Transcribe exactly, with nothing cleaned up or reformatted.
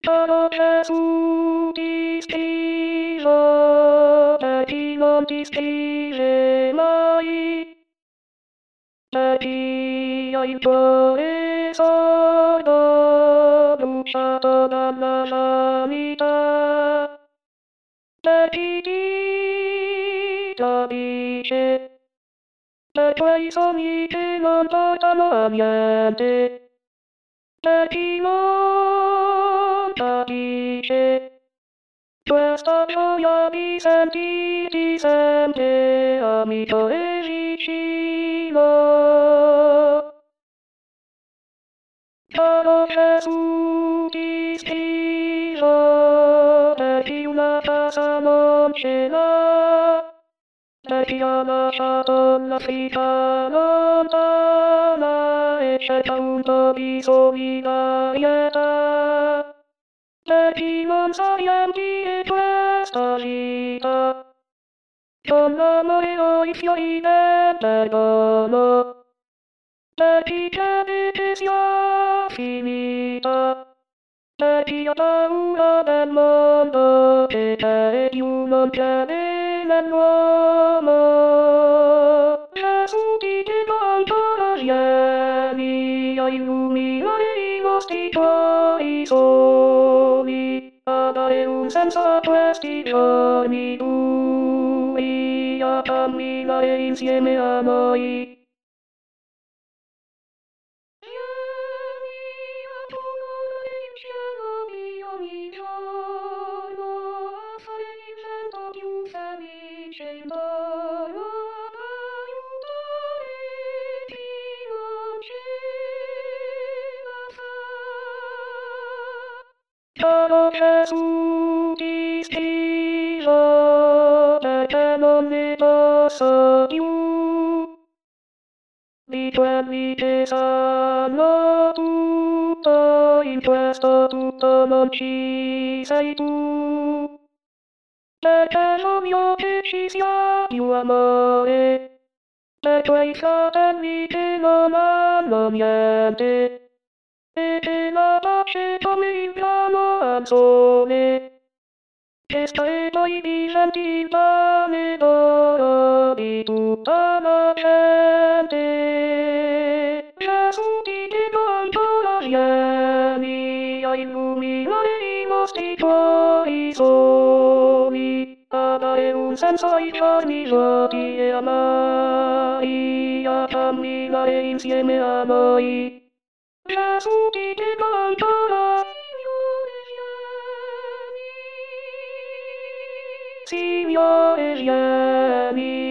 Caro Gesù ti scrivo, per chi non ti scrive mai, per chi ha il cuore sordo, bruciato dalla sanità, per chi ti capisce, per quei sogni che non portano a niente. Per chi non capisce, questa gioia di sentirti sempre amico e vicino. Caro Gesù ti scrivo, per chi una casa non ce l'ha, per chi ha lasciato l'Africa lontana e cerca un po' di solidarietà, per chi non sa riempire questa vita con l'amore o i fiori del perdono, per chi crede che sia finita, per chi ha paura del mondo che c'è e più non crede nell'uomo. Gesù ti chiedo ancora vieni a illuminare i nostri cuori soli, a dare un senso a questi giorni bui, a camminare insieme a noi. Ogni giorno a fare il vento più felice in dono, ad aiutare chi non ce la fa. Caro Gesù ti scrivo, perché non ne posso più di quelli che sanno tutto, in questo tutto non ci sei tu. Perché voglio che ci sia più amore, per quei fratelli che non hanno niente, e che la pace come il grano al sole, che sta poi diventi il pane d'oro di tutta la gente. Gesù ti chiedo ancora vieni a illuminare i nostri cuori soli, a dare un senso ai giorni vuoti e amari, a camminare insieme a noi. Gesù ti chiedo ancora, Signore vieni, Signore vieni.